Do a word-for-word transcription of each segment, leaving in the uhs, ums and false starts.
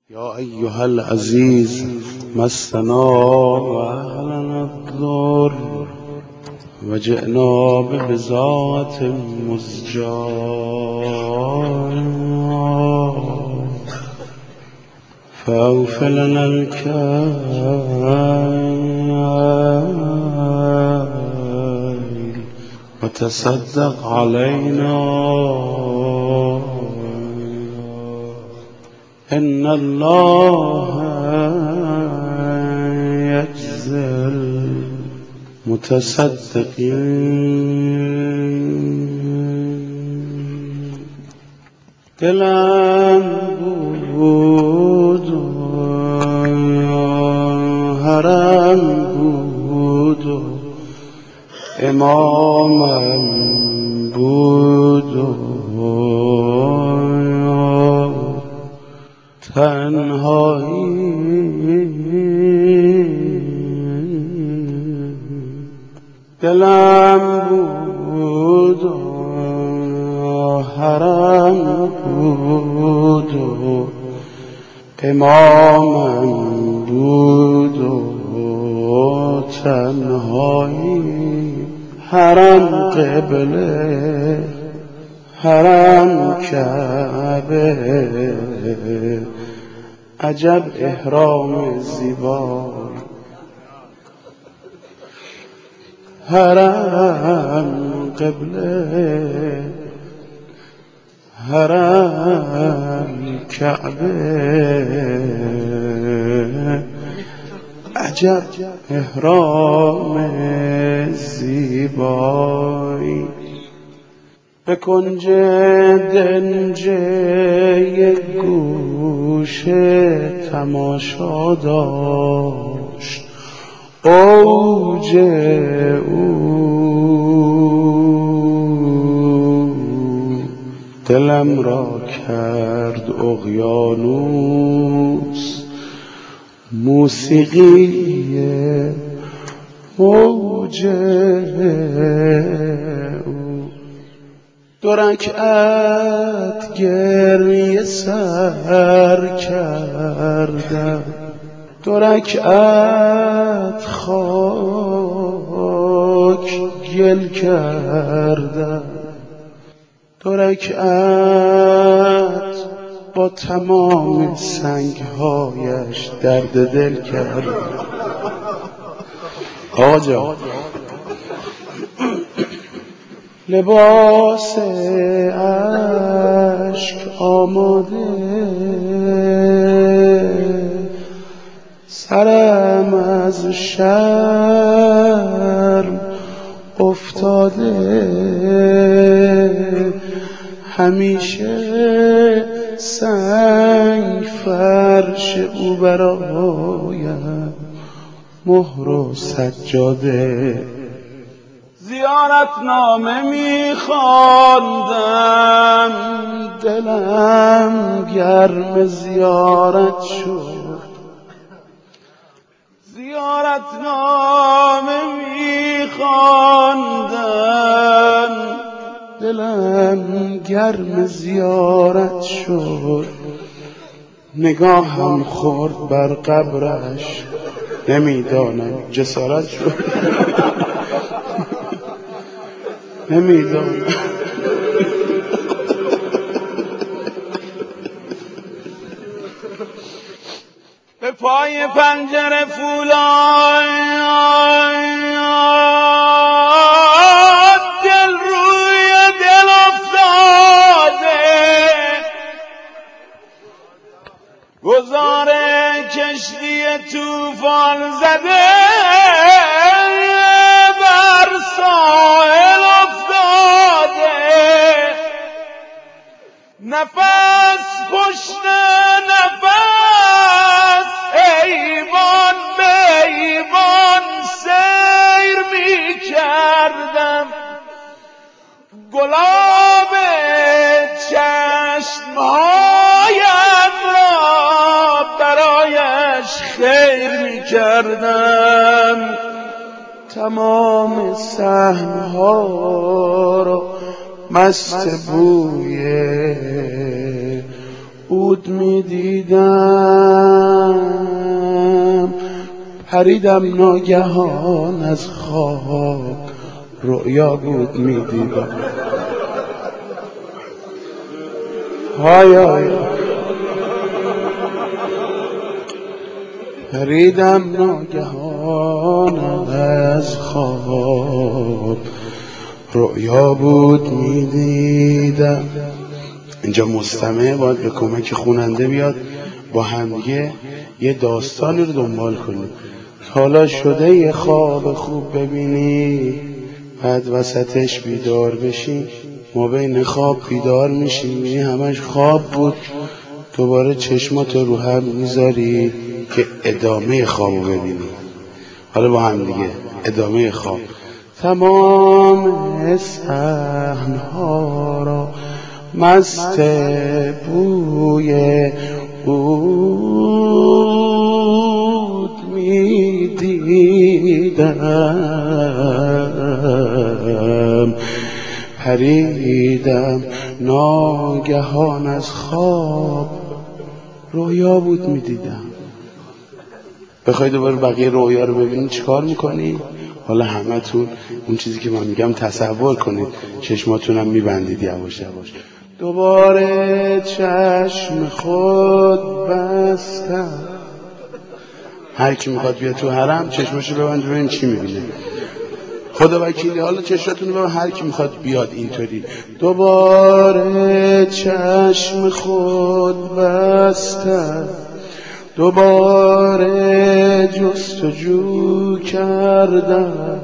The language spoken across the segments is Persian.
یا ایها العزیز مسنا و اهلنا الضر و جئنا ببضاعة مزجاة فاوف لنا الكيل وتصدق علينا إن الله يجزي المتصدقين. دلم بود و حرم بود و امامم بود و تنهایی دلم بود و حرم بود و امامم بود و تنهایی حرم قبله حرم کعبه عجب احرام زیبا حرم قبله حرم کعبه عجب احرام زیبایی به کنج دنج یک گوشه تماشا داشت اوج او دلم را کرد اقیانوس موسیقی موج او دو رکعت گریه سر کردم دو رکعت خاک گل کردم دو رکعت با تمام سنگهایش درد دل کردم. آقا جان لباس عشق آماده سرم از شرم افتاده همیشه سنگ فرش او برایم مهر و سجاده زیارت نامه می‌خواندم دلم گرم زیارت شد زیارت نامه می‌خواندم دلم گرم زیارت شد نگاهم خورد بر قبرش نمیدانم جسارت شد نمیدانم به پای پنجره فولاد دل روی دل افتاده گذار کشتی طوفان زده بر ساحل افتاده نفس پشت نفس ایوان به ایوان سیر می کردم گلاب چشمهایم را برایش خیر می کردم تمام صحن‌ها را مست بوی او بود میدیدم، پریدم ناگهان از خواب، رؤیا بود میدیدم. های های پریدم ناگهان از خواب، رؤیا بود میدیدم. اینجا مستمع باید به کمک خواننده بیاد، با همدیگه یه داستانی رو دنبال کنیم. حالا شده یه خواب خوب ببینی، بعد وسطش بیدار بشی، ما بین خواب بیدار میشیم میبینی همش خواب بود، دوباره چشماتو رو هم میذاری که ادامه خوابو ببینی. حالا با هم دیگه ادامه خواب. تمام صحن‌ها را مست بوی عود میدیدم، پریدم ناگهان از خواب، رویا بود میدیدم. بخوای دوباره بقیه رویا رو ببینی چیکار میکنی؟ حالا همتون اون چیزی که من میگم تصور کنید، چشماتونم میبندید یواش یواش. دوباره چشم خود بستم. هر کی میخواد بیاد تو حرم چشماشو ببند ببین چی میبینه. خدا وکیلی حالا چشماتون رو ببند، هر کی میخواد بیاد اینطوری. دوباره چشم خود بستم، دوباره جستجو کردم،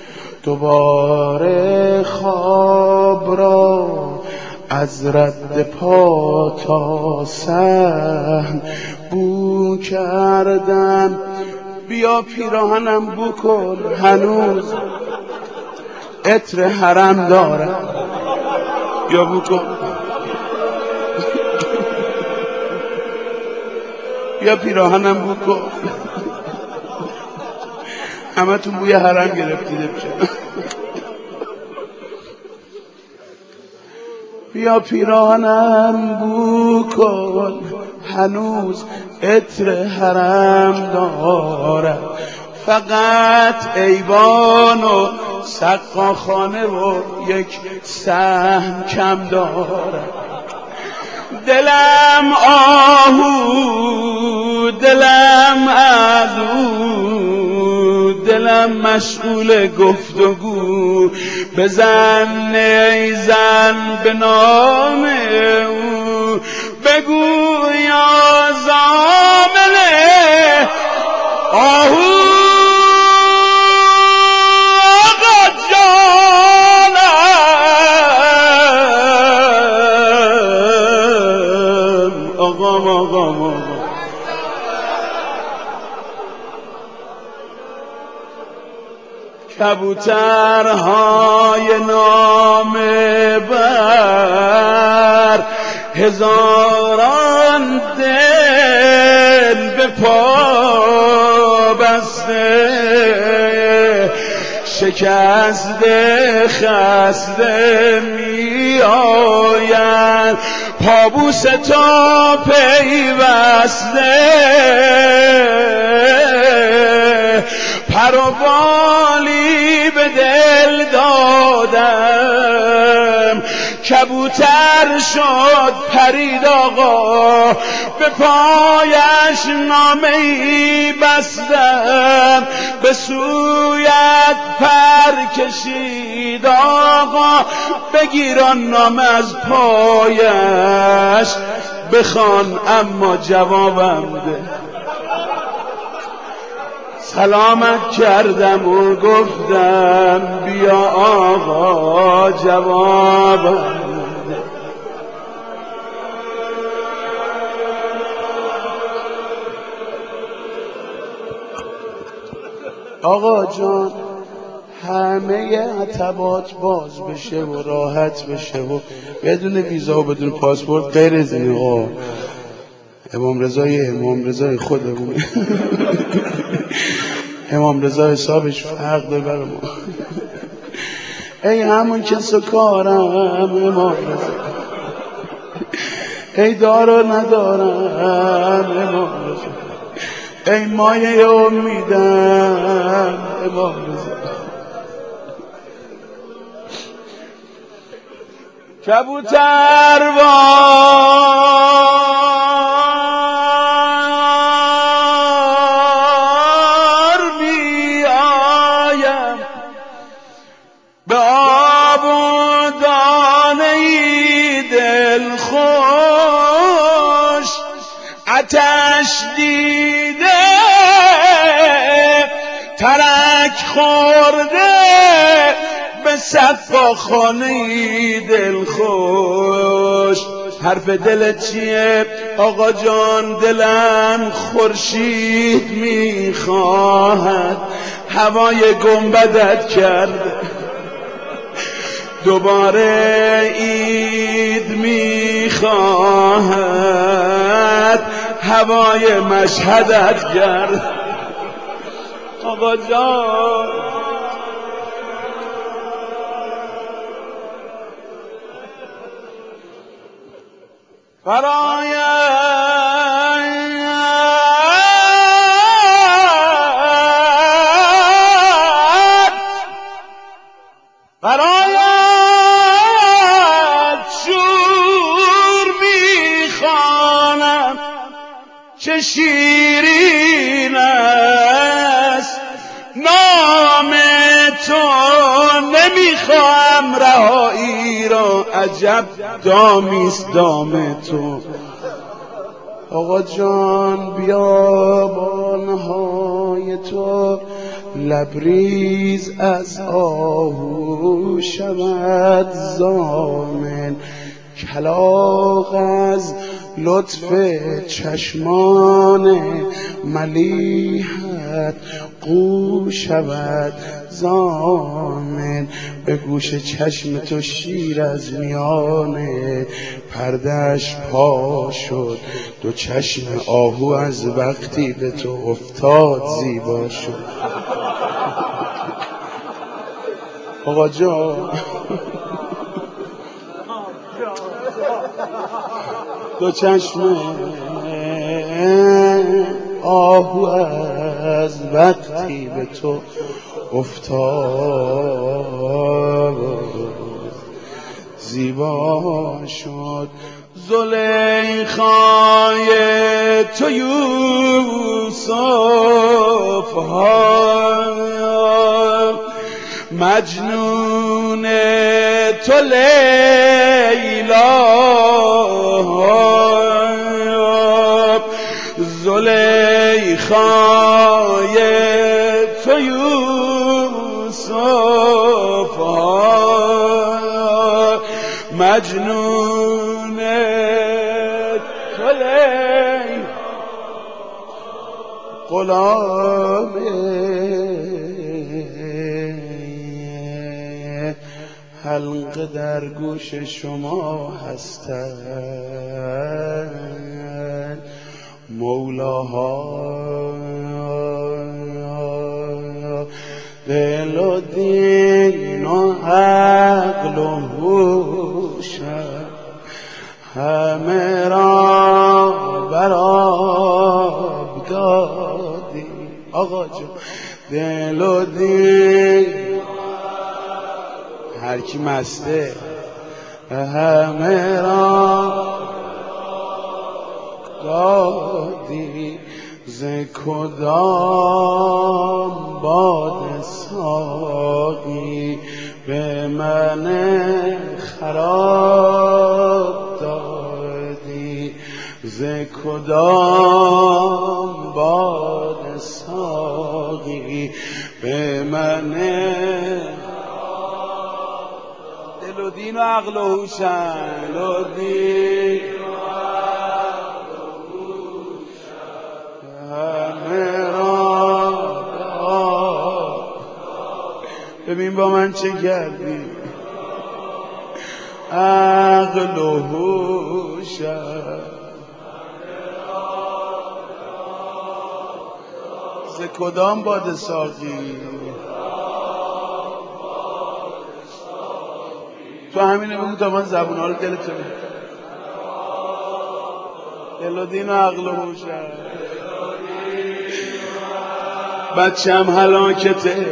دوباره خواب را از رد پا تا صحن بو کردم. بیا پیراهنم بو کن، هنوز عطر حرم دارم. بیا بو کن، بیا پیراهنم بو کن. همه تون بوی حرم گرفتید بشه. بیا پیراهنم بو کن، هنوز عطر حرم دارم. فقط ایوان و سقاخانه و یک صحن کم دارم. دلم آهو، دلم ازو، دلم مشغول گفتگو. بزن نیزن به نام او، بگو یا زامنه آهو آقا جانم، آقام آقام آقام. کبوترهای نامه بر هزاران دل به پا بسته، شکسته خسته می آیند، پابوس تا پیوسته. پر و بالی به دل دادم، کبوتر شد پرید آقا، به پایش نامه‌ای بستم، به سویت پر کشید آقا، بگیر آن نامه از پایش بخوان اما جوابم ده. سلامت کردم و گفتم بیا آقا جوابم ده. آقا جان همه عتبات باز بشه و راحت بشه و بدون ویزا و بدون پاسپورت، غیر از این آقا امام رضای امام رضای خودمون امام رضا حسابش فرق داره برای ما. ای همون کس و کارم امام رضا، ای دارو ندارم امام رضا، ای مایه امیدم امام رضا. کبوتر وار می آیم به آب و دانه ای دل خوش، آتش دیده ترک خورده به صفاخانه دل خوش. حرف دلت چیه آقا جان؟ دلم خورشید میخواهد هوای گنبدت کرده، دوباره عید میخواهد هوای مشهدت کرد. آقا جان برایت برایت شور میخوانم چه شیرین است نام تو، نمیخواهم رهایی را، عجب دامیست دام تو. آقا جان بیابانهای تو لبریز از آهو شود ضامن، کلاغ از لطف چشمان ملیحت قو شود ضامن. به گوش چشم تو شیر از میانه پردهش پا شد، دو چشم آهو از وقتی به تو افتاد زیبا شد. آقا جان دو چشم آهو از وقتی به تو افتاد زیبا شد. زلیخای تو یوسف ها، مجنون تو لیلا، زلیخای تو یوسف ها، مجنون تو لیلا، غلام حلقه در گوش شما هستند مولاها. دل و دین و عقل و هوش همه را بر آب دادی. آقا جان دل و دین هر کی مسته همه را دادی، ز کدام باد ساقی به من خراب دادی، ز کدام باد ساقی به من دل و دین و عقل و هوشن، دل و دین و عقل و هوشن همه را ببین با من چه کردی. عقل و هوشن ز کدام باد ساقی؟ تو همینه بگو تا من زبونها رو دلت دل و دین و عقل و هوشم، بچم هلاکته،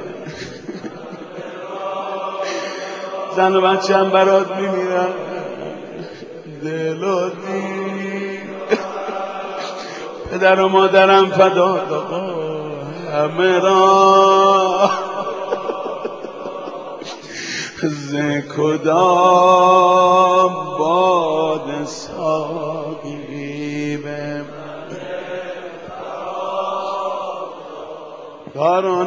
زن و بچم برات میمیرن، دل و دین، پدر و مادرم فدات آقا همه را، ز کدام باد ساقی به کارو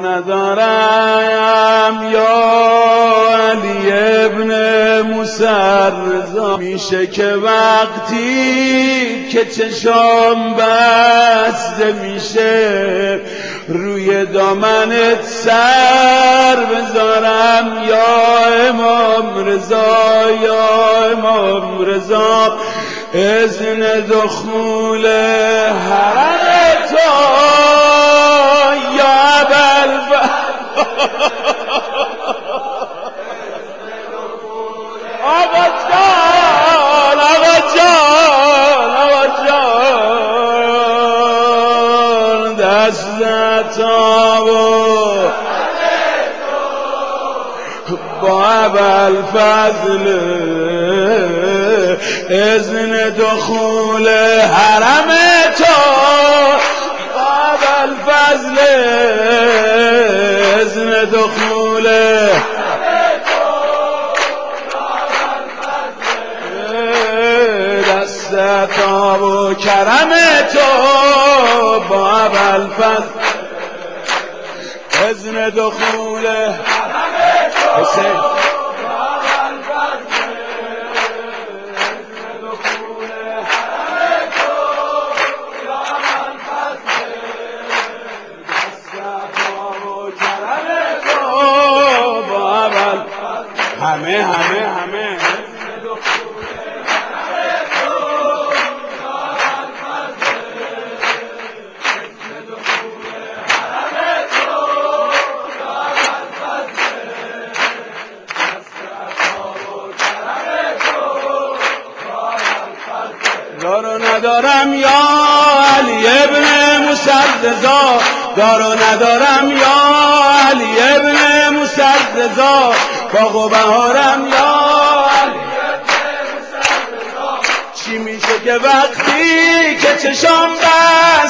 ندارم یا علی ابن موسی رضا. میشه که وقتی که چشام بسته میشه روی دامنت سر بذارم یا امام رضا، یا امام رضا، اذن دخول حرم تو یا ابوالفضل. آقا جان، آقا جان، آقا جان، دستتو با ابوالفضل اذن دخول حرم تو، با ابوالفضل اذن دخول دستتاب و کرم تو با ابوالفضل اذن دخول حسین همه همه همه دارو ندارم یا علی ابن موسی رضا، دارو ندارم یا علی ابن موسی رضا، باغ و بهارم یا علی ابن موسی رضا. چی میشه که وقتی که چشام بسته